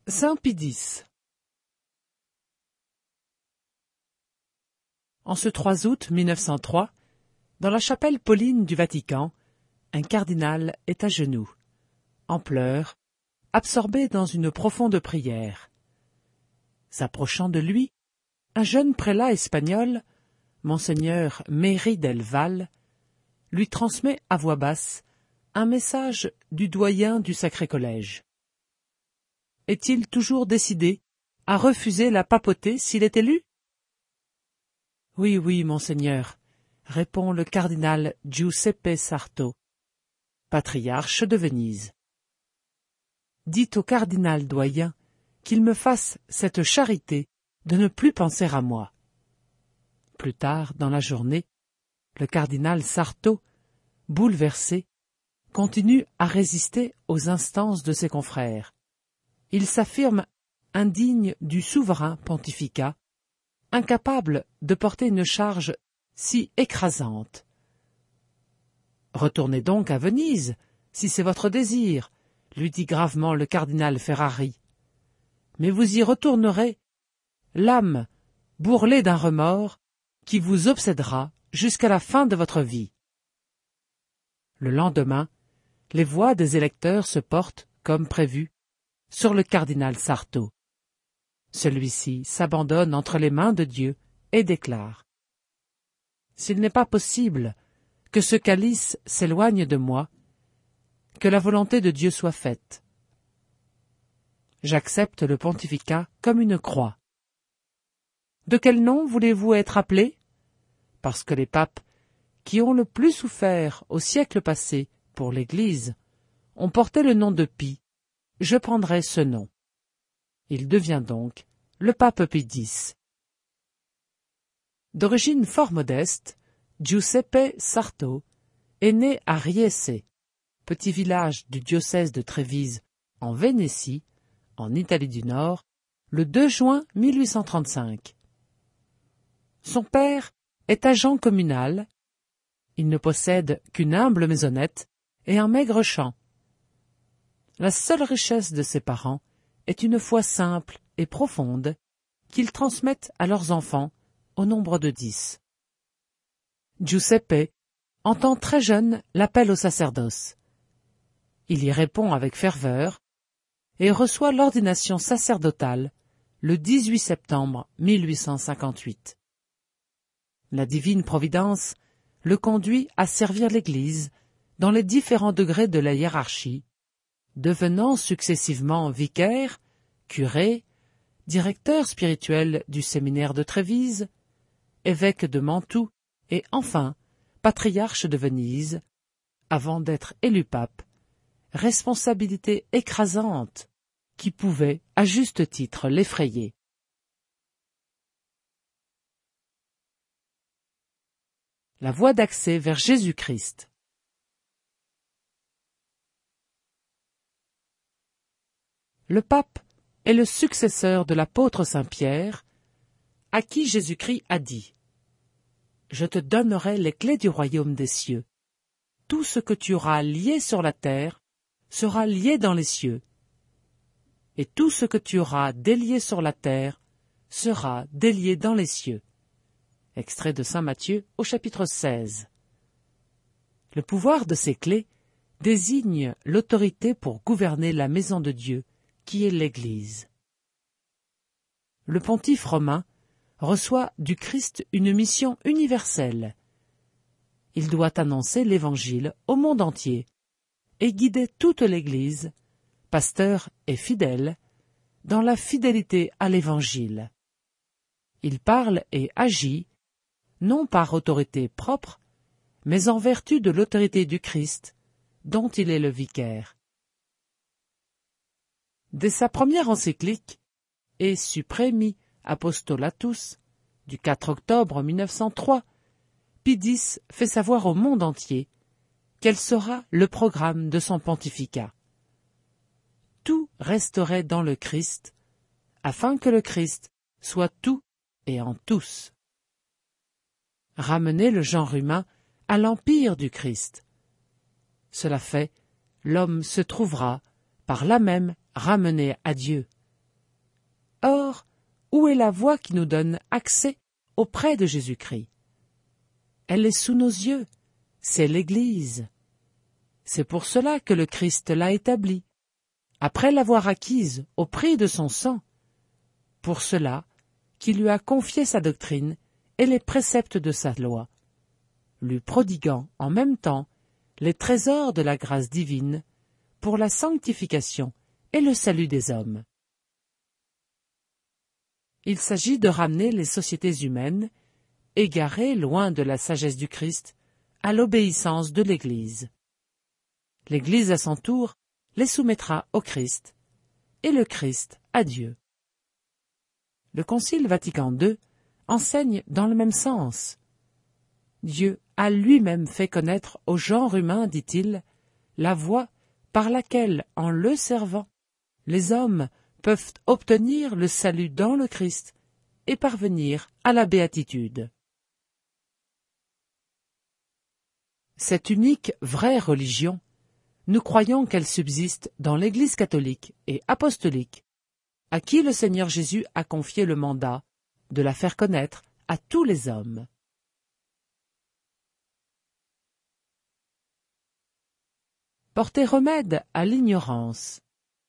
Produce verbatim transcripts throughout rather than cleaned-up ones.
Saint Pie X. En ce trois août mille neuf cent trois, dans la chapelle Pauline du Vatican, un cardinal est à genoux, en pleurs, absorbé dans une profonde prière. S'approchant de lui, un jeune prélat espagnol, monseigneur Méry del Val, lui transmet à voix basse un message du doyen du Sacré Collège. Est-il toujours décidé à refuser la papauté s'il est élu? Oui, oui, monseigneur, répond le cardinal Giuseppe Sarto, patriarche de Venise. Dites au cardinal doyen qu'il me fasse cette charité de ne plus penser à moi. Plus tard, dans la journée, le cardinal Sarto, bouleversé, continue à résister aux instances de ses confrères. Il s'affirme indigne du souverain pontificat, incapable de porter une charge si écrasante. Retournez donc à Venise, si c'est votre désir, lui dit gravement le cardinal Ferrari. Mais vous y retournerez, l'âme bourrelée d'un remords qui vous obsédera jusqu'à la fin de votre vie. Le lendemain, les voix des électeurs se portent, comme prévu, sur le cardinal Sarto. Celui-ci s'abandonne entre les mains de Dieu et déclare « S'il n'est pas possible que ce calice s'éloigne de moi, que la volonté de Dieu soit faite. J'accepte le pontificat comme une croix. De quel nom voulez-vous être appelé? Parce que les papes, qui ont le plus souffert au siècle passé pour l'Église, ont porté le nom de Pie. Je prendrai ce nom. » Il devient donc le pape Pie X. D'origine fort modeste, Giuseppe Sarto est né à Riese, petit village du diocèse de Trévise, en Vénétie, en Italie du Nord, le deux juin mille huit cent trente-cinq. Son père est agent communal. Il ne possède qu'une humble maisonnette et un maigre champ. La seule richesse de ses parents est une foi simple et profonde qu'ils transmettent à leurs enfants, au nombre de dix. Giuseppe entend très jeune l'appel au sacerdoce. Il y répond avec ferveur et reçoit l'ordination sacerdotale le dix-huit septembre mille huit cent cinquante-huit. La divine providence le conduit à servir l'Église dans les différents degrés de la hiérarchie, devenant successivement vicaire, curé, directeur spirituel du séminaire de Trévise, évêque de Mantoue et enfin patriarche de Venise, avant d'être élu pape, responsabilité écrasante qui pouvait à juste titre l'effrayer. La voie d'accès vers Jésus-Christ. Le pape est le successeur de l'apôtre Saint-Pierre, à qui Jésus-Christ a dit « Je te donnerai les clés du royaume des cieux. Tout ce que tu auras lié sur la terre sera lié dans les cieux, et tout ce que tu auras délié sur la terre sera délié dans les cieux. » Extrait de saint Matthieu au chapitre seize. Le pouvoir de ces clés désigne l'autorité pour gouverner la maison de Dieu, qui est l'Église. Le pontife romain reçoit du Christ une mission universelle. Il doit annoncer l'Évangile au monde entier et guider toute l'Église, pasteur et fidèle, dans la fidélité à l'Évangile. Il parle et agit, non par autorité propre, mais en vertu de l'autorité du Christ, dont il est le vicaire. Dès sa première encyclique, E Supremi Apostolatus, du quatre octobre mille neuf cent trois, Pie X fait savoir au monde entier quel sera le programme de son pontificat. Tout resterait dans le Christ, afin que le Christ soit tout et en tous. Ramener le genre humain à l'empire du Christ. Cela fait, l'homme se trouvera, par là même, ramené à Dieu, Or, où est la voie qui nous donne accès auprès de Jésus-Christ? Elle est sous nos yeux, c'est l'Église. C'est pour cela que le Christ l'a établie, après l'avoir acquise au prix de son sang, pour cela qu'il lui a confié sa doctrine et les préceptes de sa loi, lui prodiguant en même temps les trésors de la grâce divine pour la sanctification et le salut des hommes. Il s'agit de ramener les sociétés humaines, égarées loin de la sagesse du Christ, à l'obéissance de l'Église. L'Église, à son tour, les soumettra au Christ, et le Christ à Dieu. Le Concile Vatican deux enseigne dans le même sens. Dieu a lui-même fait connaître au genre humain, dit-il, la voie par laquelle, en le servant, les hommes peuvent obtenir le salut dans le Christ et parvenir à la béatitude. Cette unique vraie religion, nous croyons qu'elle subsiste dans l'Église catholique et apostolique, à qui le Seigneur Jésus a confié le mandat de la faire connaître à tous les hommes. Porter remède à l'ignorance.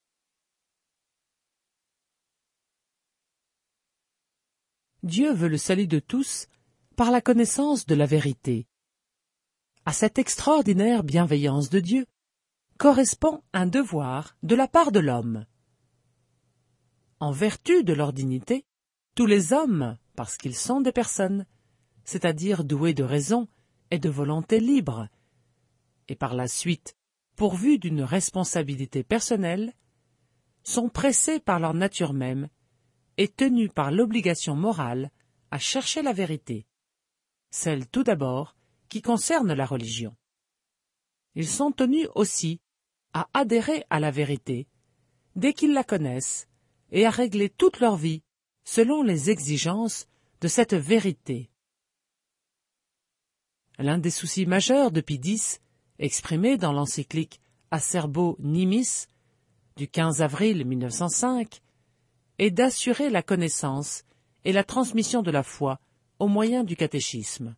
Dieu veut le salut de tous par la connaissance de la vérité. À cette extraordinaire bienveillance de Dieu correspond un devoir de la part de l'homme. En vertu de leur dignité, tous les hommes, parce qu'ils sont des personnes, c'est-à-dire doués de raison et de volonté libre, et par la suite pourvus d'une responsabilité personnelle, sont pressés par leur nature même et tenus par l'obligation morale à chercher la vérité, celle tout d'abord qui concerne la religion. Ils sont tenus aussi à adhérer à la vérité dès qu'ils la connaissent et à régler toute leur vie selon les exigences de cette vérité. L'un des soucis majeurs de Pie X, exprimé dans l'encyclique Acerbo Nimis du quinze avril mille neuf cent cinq, est d'assurer la connaissance et la transmission de la foi au moyen du catéchisme.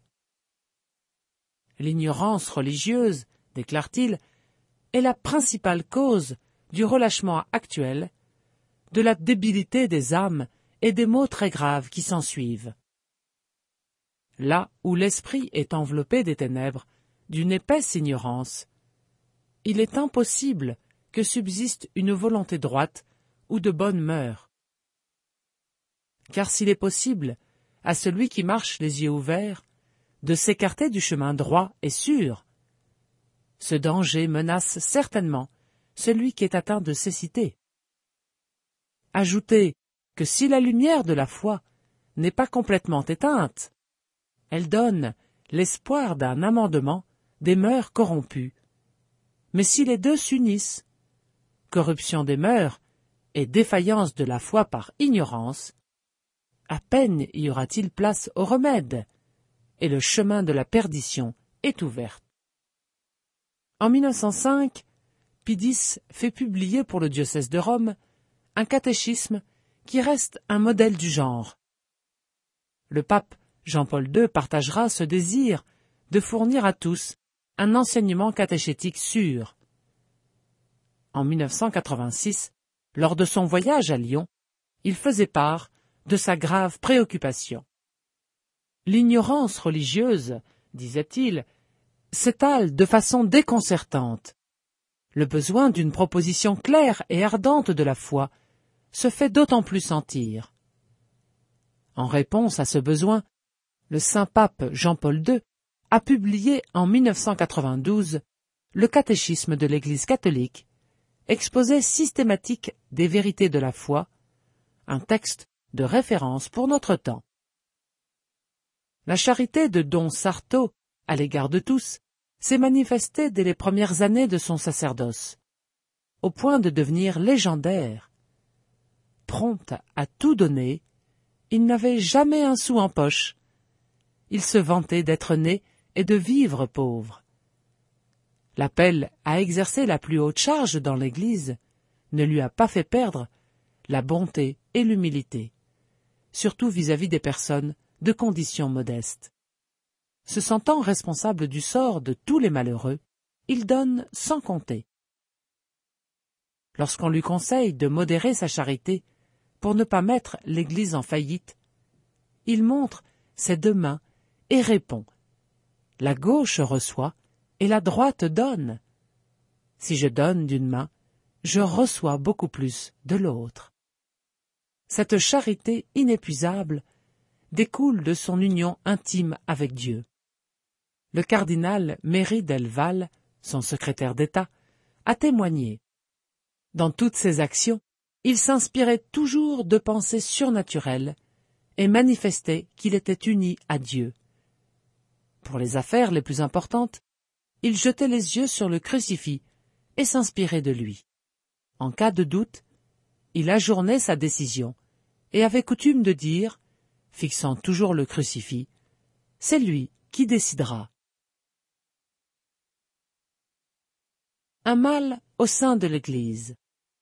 L'ignorance religieuse, déclare-t-il, est la principale cause du relâchement actuel, de la débilité des âmes et des maux très graves qui s'ensuivent. Là où l'esprit est enveloppé des ténèbres, d'une épaisse ignorance, il est impossible que subsiste une volonté droite ou de bonnes mœurs. Car s'il est possible à celui qui marche les yeux ouverts de s'écarter du chemin droit et sûr, ce danger menace certainement celui qui est atteint de cécité. Ajoutez que si la lumière de la foi n'est pas complètement éteinte, elle donne l'espoir d'un amendement des mœurs corrompues. Mais si les deux s'unissent, corruption des mœurs et défaillance de la foi par ignorance, à peine y aura-t-il place au remède, et le chemin de la perdition est ouvert. En mille neuf cent cinq, Pie X fait publier pour le diocèse de Rome un catéchisme qui reste un modèle du genre. Le pape Jean-Paul deux partagera ce désir de fournir à tous un enseignement catéchétique sûr. En mille neuf cent quatre-vingt-six, lors de son voyage à Lyon, il faisait part de sa grave préoccupation. L'ignorance religieuse, disait-il, s'étale de façon déconcertante. Le besoin d'une proposition claire et ardente de la foi se fait d'autant plus sentir. En réponse à ce besoin, le saint pape Jean-Paul deux a publié en mille neuf cent quatre-vingt-douze le catéchisme de l'Église catholique, exposé systématique des vérités de la foi, un texte de référence pour notre temps. La charité de Don Sarto à l'égard de tous s'est manifestée dès les premières années de son sacerdoce, au point de devenir légendaire. Prompt à tout donner, il n'avait jamais un sou en poche. Il se vantait d'être né et de vivre pauvre. L'appel à exercer la plus haute charge dans l'Église ne lui a pas fait perdre la bonté et l'humilité, surtout vis-à-vis des personnes de conditions modestes. Se sentant responsable du sort de tous les malheureux, il donne sans compter. Lorsqu'on lui conseille de modérer sa charité pour ne pas mettre l'Église en faillite, il montre ses deux mains et répond « La gauche reçoit et la droite donne. Si je donne d'une main, je reçois beaucoup plus de l'autre. » Cette charité inépuisable découle de son union intime avec Dieu. Le cardinal Méry del Val, son secrétaire d'État, a témoigné. Dans toutes ses actions, il s'inspirait toujours de pensées surnaturelles et manifestait qu'il était uni à Dieu. Pour les affaires les plus importantes, il jetait les yeux sur le crucifix et s'inspirait de lui. En cas de doute, il ajournait sa décision et avait coutume de dire, fixant toujours le crucifix, « C'est lui qui décidera. » Un mal au sein de l'Église.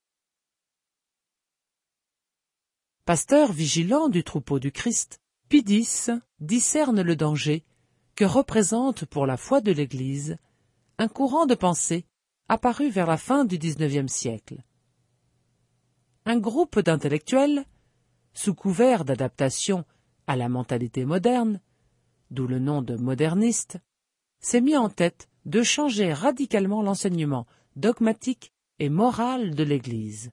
Pasteur vigilant du troupeau du Christ, Pie X discerne le danger que représente pour la foi de l'Église un courant de pensée apparu vers la fin du dix-neuvième siècle. Un groupe d'intellectuels, sous couvert d'adaptation à la mentalité moderne, d'où le nom de moderniste, s'est mis en tête de changer radicalement l'enseignement dogmatique et moral de l'Église.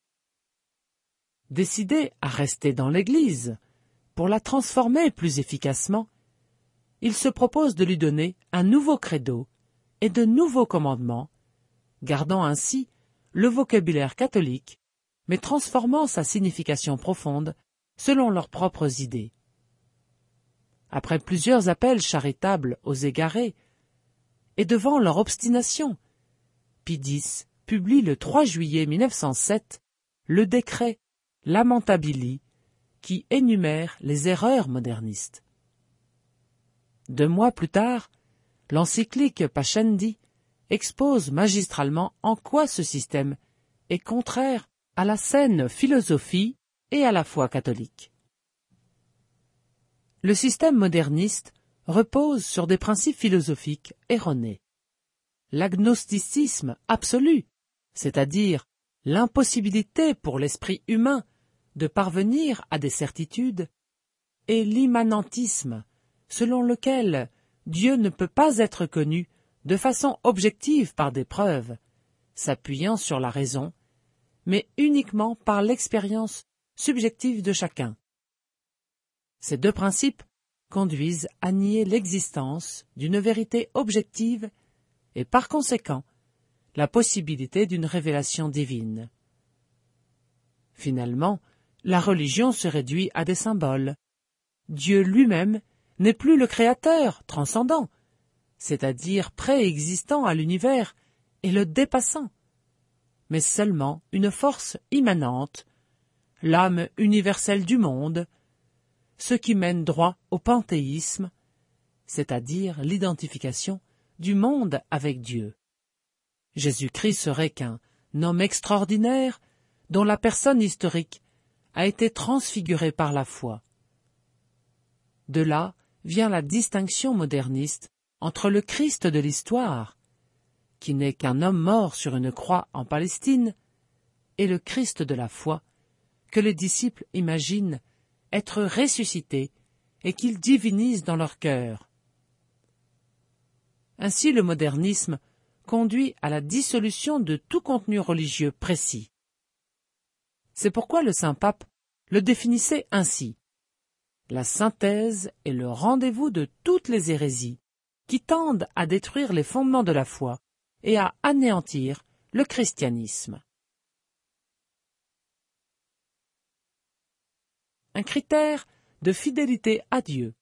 Décidé à rester dans l'Église, pour la transformer plus efficacement, il se propose de lui donner un nouveau credo et de nouveaux commandements, gardant ainsi le vocabulaire catholique, mais transformant sa signification profonde selon leurs propres idées. Après plusieurs appels charitables aux égarés, et devant leur obstination, Pie X publie le trois juillet mille neuf cent sept le décret Lamentabili qui énumère les erreurs modernistes. Deux mois plus tard, l'encyclique Pascendi expose magistralement en quoi ce système est contraire à la saine philosophie et à la foi catholique. Le système moderniste repose sur des principes philosophiques erronés. L'agnosticisme absolu, c'est-à-dire l'impossibilité pour l'esprit humain de parvenir à des certitudes, et l'immanentisme, selon lequel Dieu ne peut pas être connu de façon objective par des preuves, s'appuyant sur la raison, mais uniquement par l'expérience subjective de chacun. Ces deux principes conduisent à nier l'existence d'une vérité objective et par conséquent la possibilité d'une révélation divine. Finalement, la religion se réduit à des symboles. Dieu lui-même n'est plus le créateur transcendant, c'est-à-dire préexistant à l'univers et le dépassant, mais seulement une force immanente, l'âme universelle du monde, ce qui mène droit au panthéisme, c'est-à-dire l'identification du monde avec Dieu. Jésus-Christ serait qu'un homme extraordinaire dont la personne historique a été transfigurée par la foi. De là vient la distinction moderniste entre le Christ de l'histoire, qui n'est qu'un homme mort sur une croix en Palestine, et le Christ de la foi, que les disciples imaginent être ressuscité et qu'ils divinisent dans leur cœur. Ainsi le modernisme conduit à la dissolution de tout contenu religieux précis. C'est pourquoi le Saint-Pape le définissait ainsi. La synthèse est le rendez-vous de toutes les hérésies qui tendent à détruire les fondements de la foi et à anéantir le christianisme. Un critère de fidélité à Dieu.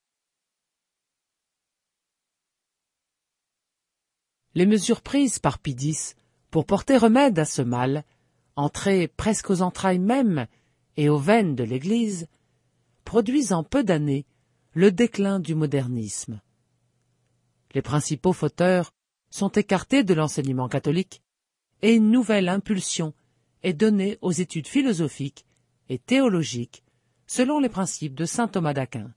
Les mesures prises par Pie X pour porter remède à ce mal, entré presque aux entrailles mêmes et aux veines de l'Église, produisent en peu d'années le déclin du modernisme. Les principaux fauteurs sont écartés de l'enseignement catholique et une nouvelle impulsion est donnée aux études philosophiques et théologique selon les principes de saint Thomas d'Aquin.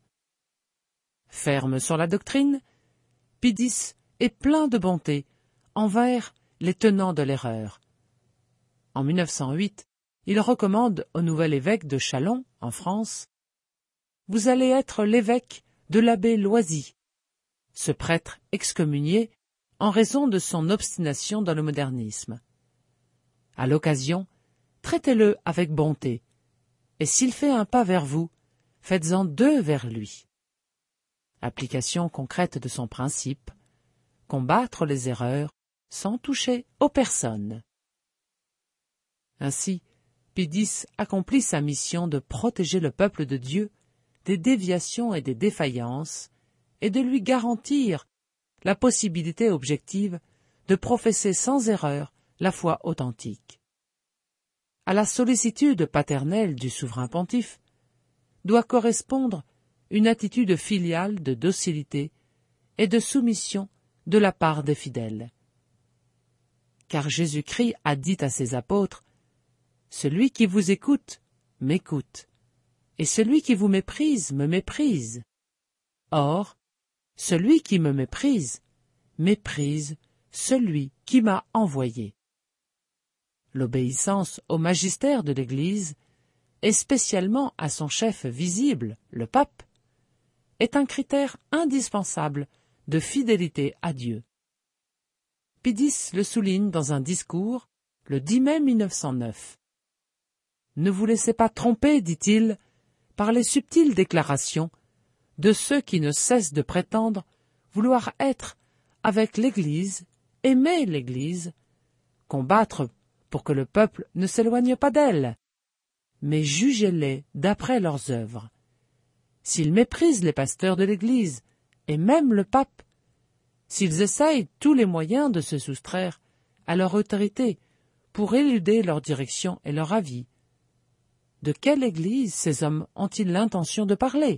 Ferme sur la doctrine, Pie X est plein de bonté envers les tenants de l'erreur. En mille neuf cent huit, il recommande au nouvel évêque de Châlons, en France, « Vous allez être l'évêque de l'abbé Loisy, ce prêtre excommunié en raison de son obstination dans le modernisme. À l'occasion, traitez-le avec bonté, et s'il fait un pas vers vous, faites-en deux vers lui. » Application concrète de son principe, combattre les erreurs sans toucher aux personnes. Ainsi, Pie X accomplit sa mission de protéger le peuple de Dieu des déviations et des défaillances et de lui garantir la possibilité objective de professer sans erreur la foi authentique. À la sollicitude paternelle du souverain pontife doit correspondre une attitude filiale de docilité et de soumission de la part des fidèles. Car Jésus-Christ a dit à ses apôtres, « Celui qui vous écoute, m'écoute, et celui qui vous méprise, me méprise. Or, celui qui me méprise, méprise celui qui m'a envoyé. » L'obéissance au magistère de l'Église, et spécialement à son chef visible, le pape, est un critère indispensable de fidélité à Dieu. Pie X le souligne dans un discours le dix mai mille neuf cent neuf. « Ne vous laissez pas tromper, dit-il, par les subtiles déclarations de ceux qui ne cessent de prétendre vouloir être avec l'Église, aimer l'Église, combattre pour que le peuple ne s'éloigne pas d'elle, mais jugez-les d'après leurs œuvres. S'ils méprisent les pasteurs de l'Église, et même le pape, s'ils essayent tous les moyens de se soustraire à leur autorité pour éluder leur direction et leur avis, de quelle Église ces hommes ont-ils l'intention de parler?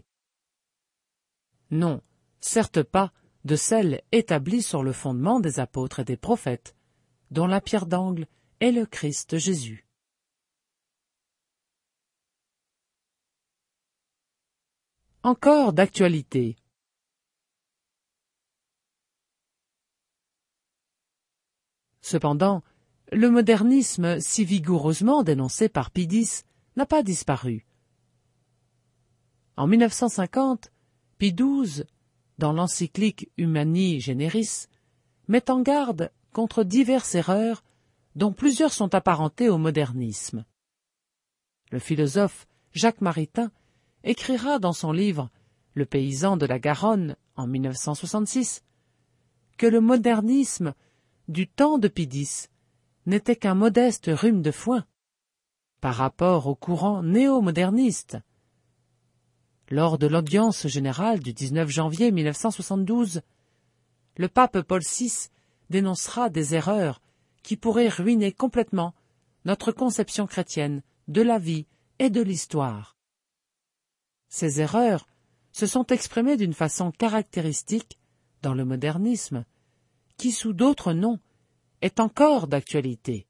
Non, certes pas de celle établie sur le fondement des apôtres et des prophètes, dont la pierre d'angle est le Christ Jésus. Encore d'actualité. Cependant, le modernisme si vigoureusement dénoncé par Pie X n'a pas disparu. En mille neuf cent cinquante, Pie douze, dans l'encyclique Humani Generis, met en garde contre diverses erreurs dont plusieurs sont apparentées au modernisme. Le philosophe Jacques Maritain écrira dans son livre « Le paysan de la Garonne » en mille neuf cent soixante-six que le modernisme du temps de Pie X n'était qu'un modeste rhume de foin par rapport au courant néo-moderniste. Lors de l'audience générale du dix-neuf janvier mille neuf cent soixante-douze, le pape Paul six dénoncera des erreurs qui pourraient ruiner complètement notre conception chrétienne de la vie et de l'histoire. Ces erreurs se sont exprimées d'une façon caractéristique dans le modernisme, qui, sous d'autres noms, est encore d'actualité.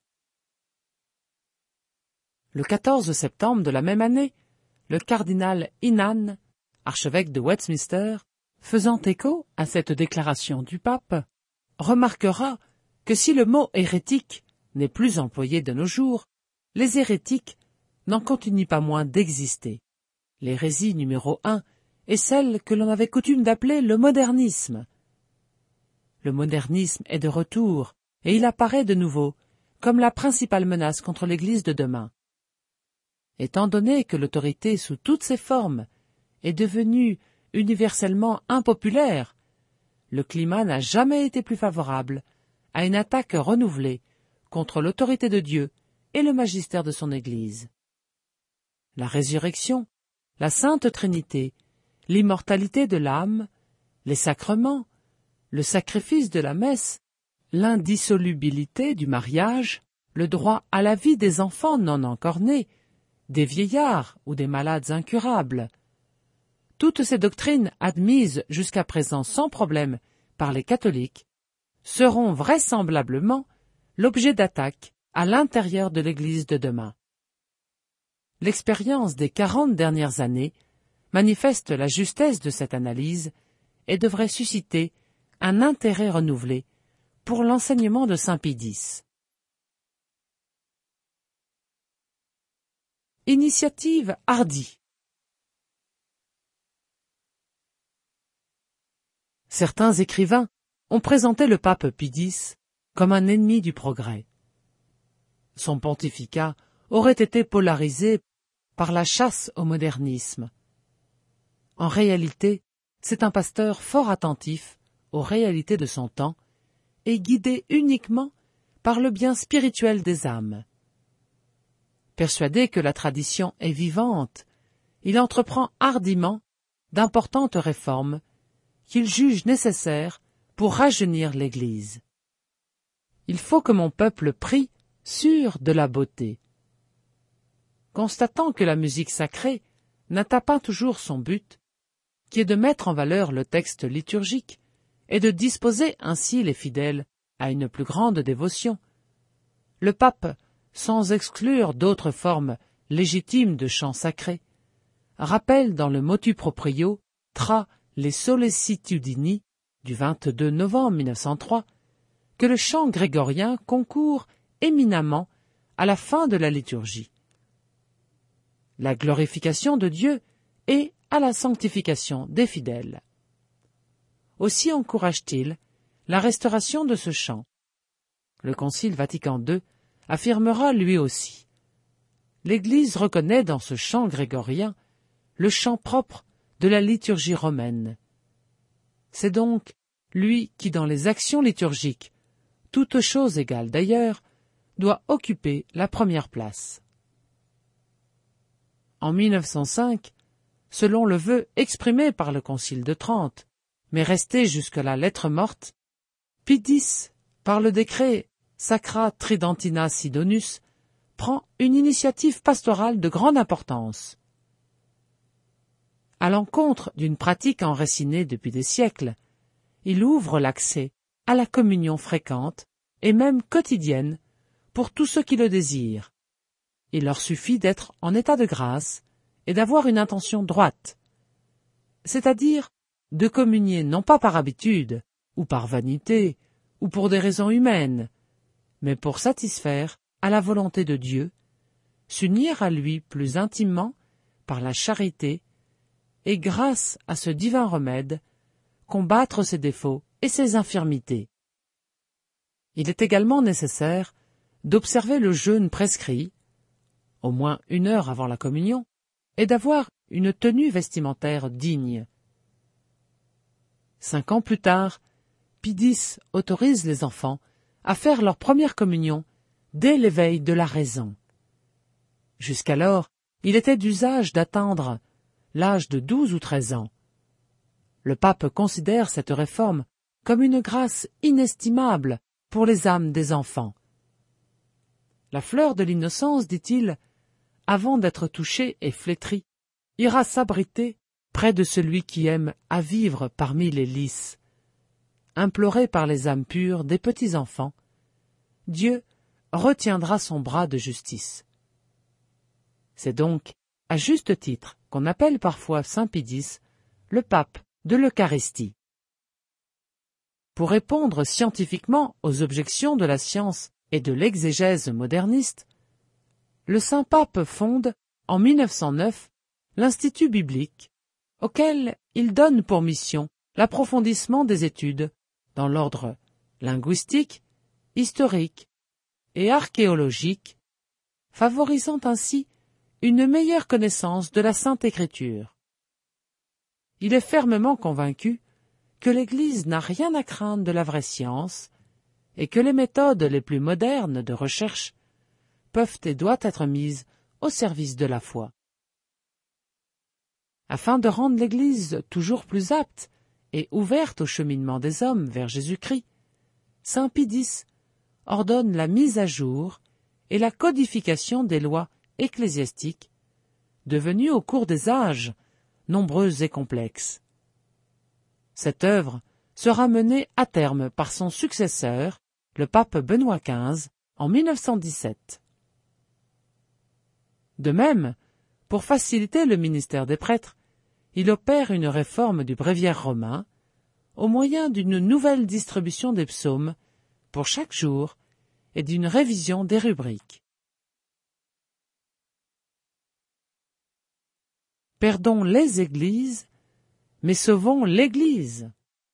Le quatorze septembre de la même année, le cardinal Inan, archevêque de Westminster, faisant écho à cette déclaration du pape, remarquera que si le mot hérétique n'est plus employé de nos jours, les hérétiques n'en continuent pas moins d'exister. L'hérésie numéro un est celle que l'on avait coutume d'appeler le modernisme. Le modernisme est de retour, et il apparaît de nouveau comme la principale menace contre l'Église de demain. Étant donné que l'autorité sous toutes ses formes est devenue universellement impopulaire, le climat n'a jamais été plus favorable à une attaque renouvelée contre l'autorité de Dieu et le magistère de son Église. La résurrection, la Sainte Trinité, l'immortalité de l'âme, les sacrements, le sacrifice de la messe, l'indissolubilité du mariage, le droit à la vie des enfants non encore nés, des vieillards ou des malades incurables. Toutes ces doctrines admises jusqu'à présent sans problème par les catholiques seront vraisemblablement l'objet d'attaques à l'intérieur de l'Église de demain. l'expérience des quarante dernières années manifeste la justesse de cette analyse et devrait susciter un intérêt renouvelé pour l'enseignement de saint Pie X. Initiative hardie. Certains écrivains ont présenté le pape Pie X comme un ennemi du progrès. Son pontificat aurait été polarisé par la chasse au modernisme. En réalité, c'est un pasteur fort attentif aux réalités de son temps et guidé uniquement par le bien spirituel des âmes. Persuadé que la tradition est vivante, il entreprend hardiment d'importantes réformes qu'il juge nécessaires pour rajeunir l'Église. Il faut que mon peuple prie sûr de la beauté. Constatant que la musique sacrée n'atteint pas toujours son but, qui est de mettre en valeur le texte liturgique et de disposer ainsi les fidèles à une plus grande dévotion, le pape, sans exclure d'autres formes légitimes de chant sacré, rappelle dans le motu proprio tra les sollecitudini du vingt-deux novembre mille neuf cent trois que le chant grégorien concourt éminemment à la fin de la liturgie, la glorification de Dieu et à la sanctification des fidèles. Aussi encourage-t-il la restauration de ce chant. Le Concile Vatican deux affirmera lui aussi. L'Église reconnaît dans ce chant grégorien le chant propre de la liturgie romaine. C'est donc lui qui, dans les actions liturgiques, toutes choses égales d'ailleurs, doit occuper la première place. En mille neuf cent cinq, selon le vœu exprimé par le Concile de Trente, mais resté jusque la lettre morte, Pie X, par le décret Sacra Tridentina Sidonus, prend une initiative pastorale de grande importance. À l'encontre d'une pratique enracinée depuis des siècles, il ouvre l'accès à la communion fréquente et même quotidienne pour tous ceux qui le désirent. Il leur suffit d'être en état de grâce et d'avoir une intention droite, c'est-à-dire de communier non pas par habitude, ou par vanité, ou pour des raisons humaines, mais pour satisfaire à la volonté de Dieu, s'unir à lui plus intimement par la charité, et grâce à ce divin remède, combattre ses défauts et ses infirmités. Il est également nécessaire d'observer le jeûne prescrit, au moins une heure avant la communion, et d'avoir une tenue vestimentaire digne. Cinq ans plus tard, Pie X autorise les enfants à faire leur première communion dès l'éveil de la raison. Jusqu'alors, il était d'usage d'atteindre l'âge de douze ou treize ans. Le pape considère cette réforme comme une grâce inestimable pour les âmes des enfants. La fleur de l'innocence, dit-il, avant d'être touchée et flétrie, ira s'abriter près de celui qui aime à vivre parmi les lys. Imploré par les âmes pures des petits-enfants, Dieu retiendra son bras de justice. C'est donc, à juste titre, qu'on appelle parfois saint Pie X le pape de l'Eucharistie. Pour répondre scientifiquement aux objections de la science et de l'exégèse moderniste, le saint pape fonde, en mille neuf cent neuf, l'Institut biblique, auquel il donne pour mission l'approfondissement des études dans l'ordre linguistique, historique et archéologique, favorisant ainsi une meilleure connaissance de la Sainte Écriture. Il est fermement convaincu que l'Église n'a rien à craindre de la vraie science et que les méthodes les plus modernes de recherche peuvent et doivent être mises au service de la foi. Afin de rendre l'Église toujours plus apte et ouverte au cheminement des hommes vers Jésus-Christ, saint Pie X ordonne la mise à jour et la codification des lois ecclésiastiques, devenues au cours des âges nombreuses et complexes. Cette œuvre sera menée à terme par son successeur, le pape Benoît quinze, en mille neuf cent dix-sept. De même, Pour faciliter le ministère des prêtres, il opère une réforme du bréviaire romain au moyen d'une nouvelle distribution des psaumes pour chaque jour et d'une révision des rubriques. Perdons les églises, mais sauvons l'Église.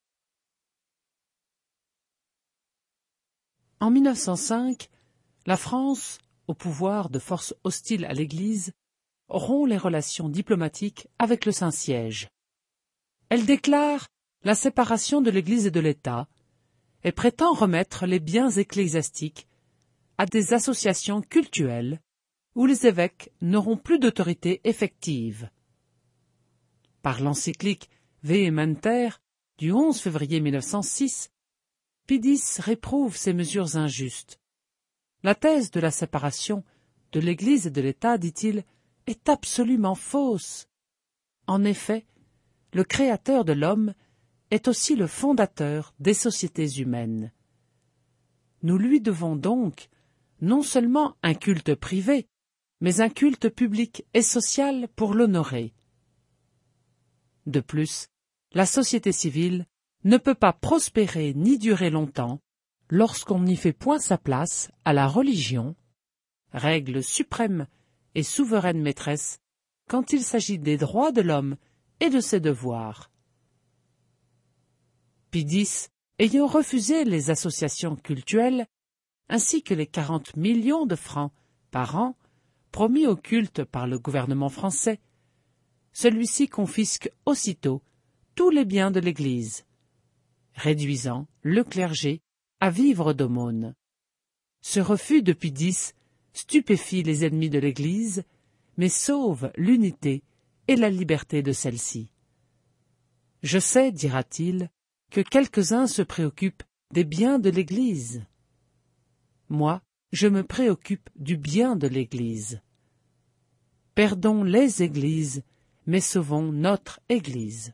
En mille neuf cent cinq, la France, au pouvoir de forces hostiles à l'Église, rompt les relations diplomatiques avec le Saint-Siège. Elle déclare la séparation de l'Église et de l'État et prétend remettre les biens ecclésiastiques à des associations cultuelles où les évêques n'auront plus d'autorité effective. Par l'encyclique Vehementer du onze février mille neuf cent six, Pie X réprouve ces mesures injustes. La thèse de la séparation de l'Église et de l'État, dit-il, est absolument fausse. En effet, le Créateur de l'homme est aussi le fondateur des sociétés humaines. Nous lui devons donc non seulement un culte privé, mais un culte public et social pour l'honorer. De plus, la société civile ne peut pas prospérer ni durer longtemps lorsqu'on n'y fait point sa place à la religion, règle suprême et souveraine maîtresse quand il s'agit des droits de l'homme et de ses devoirs. Pie X, ayant refusé les associations cultuelles, ainsi que les quarante millions de francs par an promis au culte par le gouvernement français, celui-ci confisque aussitôt tous les biens de l'Église, réduisant le clergé à vivre d'aumône. Ce refus de Pie X stupéfie les ennemis de l'Église, mais sauve l'unité et la liberté de celle-ci. Je sais, dira-t-il, que quelques-uns se préoccupent des biens de l'Église. Moi, je me préoccupe du bien de l'Église. Perdons les églises, mais sauvons notre Église.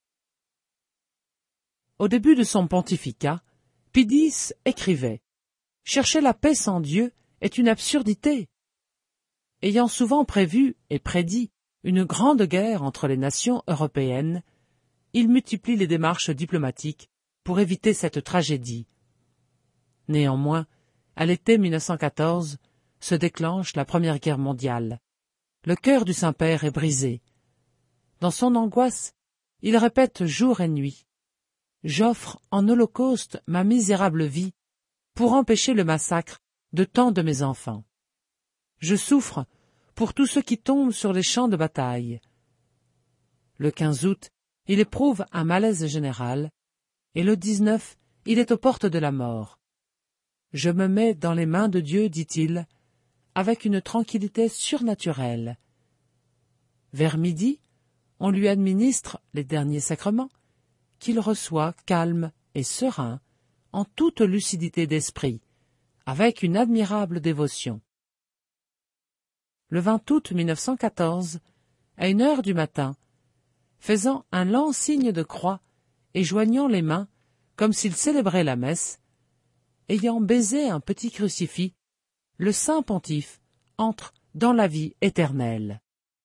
Au début de son pontificat, Pie X écrivait « Chercher la paix sans Dieu est une absurdité ». Ayant souvent prévu et prédit une grande guerre entre les nations européennes, il multiplie les démarches diplomatiques pour éviter cette tragédie. Néanmoins, à l'été mille neuf cent quatorze, se déclenche la Première Guerre mondiale. Le cœur du Saint-Père est brisé. Dans son angoisse, il répète jour et nuit « J'offre en holocauste ma misérable vie pour empêcher le massacre de tant de mes enfants. Je souffre pour tous ceux qui tombent sur les champs de bataille. » Le quinze août, il éprouve un malaise général, et le dix-neuf, il est aux portes de la mort. « Je me mets dans les mains de Dieu, dit-il, avec une tranquillité surnaturelle. » Vers midi, on lui administre les derniers sacrements, qu'il reçoit calme et serein, en toute lucidité d'esprit, avec une admirable dévotion. Le vingt août mille neuf cent quatorze, à une heure du matin, faisant un lent signe de croix et joignant les mains comme s'il célébrait la messe, ayant baisé un petit crucifix, le saint pontife entre dans la vie éternelle.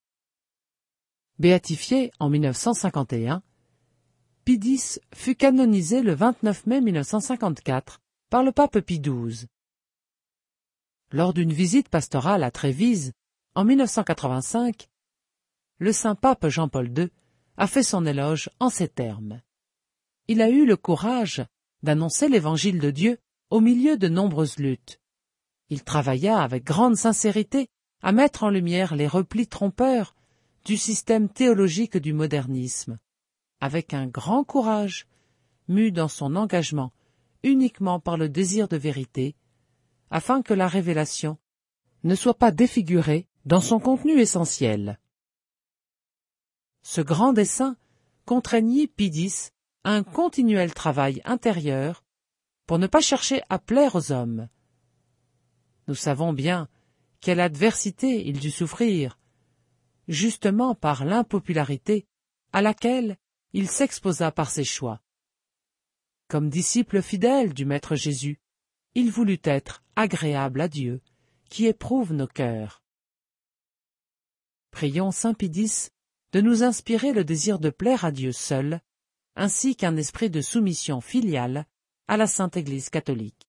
Béatifié en mille neuf cent cinquante et un, Pie X fut canonisé le vingt-neuf mai mille neuf cent cinquante-quatre par le pape Pie douze. Lors d'une visite pastorale à Trévise, en mille neuf cent quatre-vingt-cinq, le saint pape Jean-Paul deux a fait son éloge en ces termes. Il a eu le courage d'annoncer l'évangile de Dieu au milieu de nombreuses luttes. Il travailla avec grande sincérité à mettre en lumière les replis trompeurs du système théologique du modernisme, avec un grand courage, mu dans son engagement uniquement par le désir de vérité, afin que la révélation ne soit pas défigurée dans son contenu essentiel. Ce grand dessein contraignit Pie X à un continuel travail intérieur pour ne pas chercher à plaire aux hommes. Nous savons bien quelle adversité il dut souffrir, justement par l'impopularité à laquelle il s'exposa par ses choix. Comme disciple fidèle du Maître Jésus, il voulut être agréable à Dieu, qui éprouve nos cœurs. Prions saint Pie-X de nous inspirer le désir de plaire à Dieu seul, ainsi qu'un esprit de soumission filiale à la Sainte Église catholique.